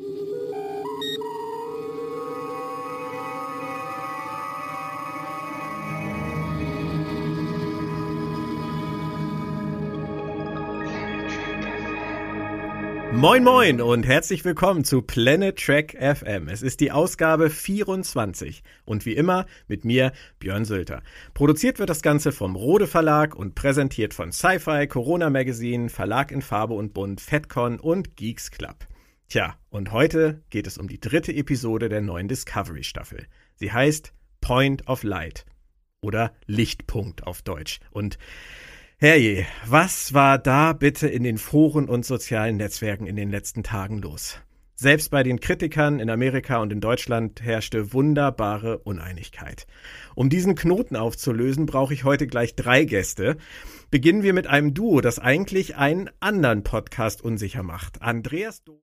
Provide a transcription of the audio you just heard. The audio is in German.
Moin moin und herzlich willkommen zu Planet Trek FM. Es ist die Ausgabe 24 und wie immer mit mir, Björn Sülter. Produziert wird das Ganze vom Rode Verlag und präsentiert von Sci-Fi, Corona Magazine, Verlag in Farbe und Bunt, FedCon und Geeks Club. Tja, und heute geht es um die 3. Episode der neuen Discovery-Staffel. Sie heißt Point of Light oder Lichtpunkt auf Deutsch und herrje, was war da bitte in den Foren und sozialen Netzwerken in den letzten Tagen los? Selbst bei den Kritikern in Amerika und in Deutschland herrschte wunderbare Uneinigkeit. Um diesen Knoten aufzulösen, brauche ich heute gleich 3 Gäste. Beginnen wir mit einem Duo, das eigentlich einen anderen Podcast unsicher macht. Andreas